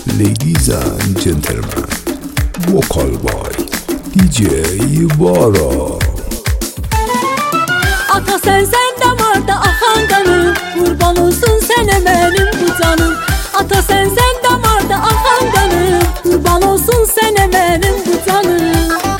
Ladies and gentlemen, vocal by DJ Bara. Ata sen damarda akan kanım, kurban olsun sene benim bu canım. Ata sen damarda akan kanım, kurban olsun sene benim bu canım.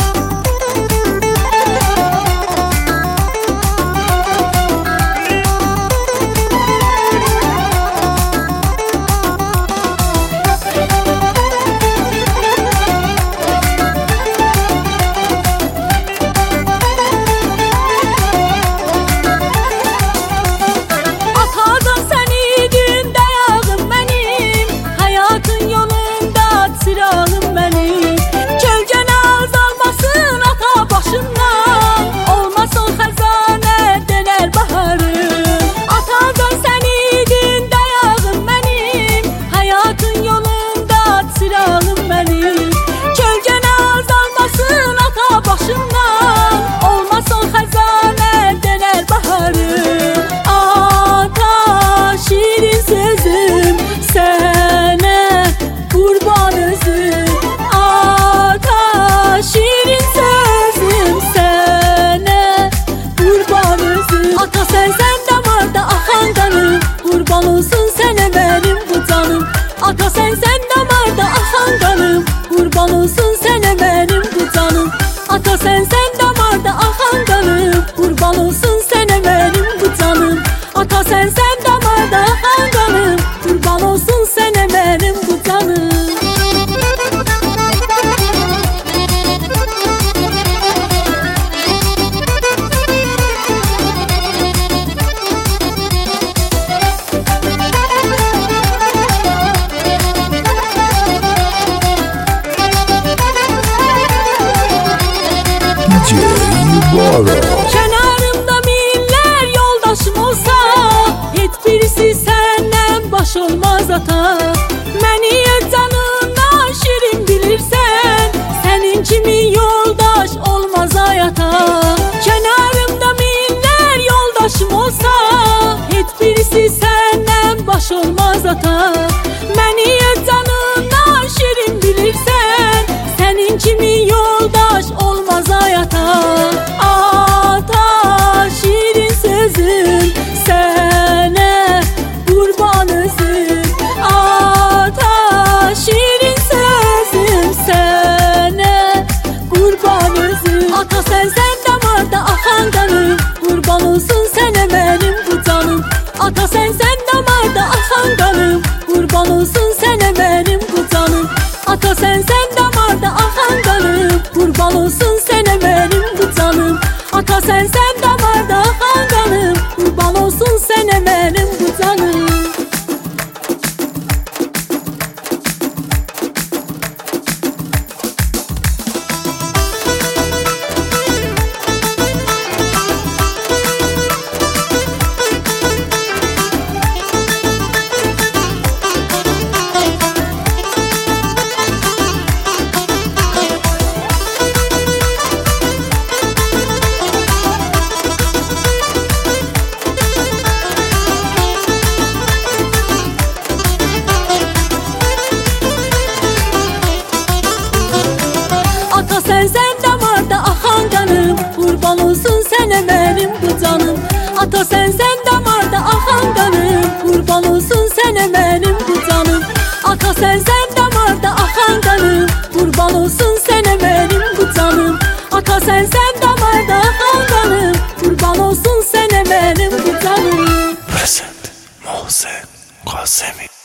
Ata sen damarda akan kanım, kurban olsun sene benim bu canım. Ata sen damarda akan kanım, kurban olsun sene benim bu canım. Ata sen damarda akan kanım, kurban olsun sene benim bu canım. Kenarımda miller yoldaşım olsa, hiçbirisi senden baş olmaz ata. Beni canından şirin bilirsen, senin kimi yoldaş olmaz hayata. Kenarımda miller yoldaşım olsa, hiçbirisi senden baş olmaz ata. Beni canından şirin bilirsen, senin kimi yoldaş olmaz hayata. Ata sen damarda akan kanım, kurban olsun sene benim bu canım. Ata sen damarda akan kanım, kurban olsun sene benim bu canım. Ata sen damarda akan kanım, kurban olsun sene benim bu canım. Ata sen damarda akan kanım, kurban olsun sene benim bu canım. Ata sen damarda akan kanım, kurban olsun sene benim bu canım. Ata sen damarda akan kanım, kurban olsun sene benim bu canım. Ata sen damarda akan kanım, kurban olsun sene benim bu canım. Ata sen damarda akan kanım, kurban olsun sene benim bu canım. Present Mohsen Kasemi.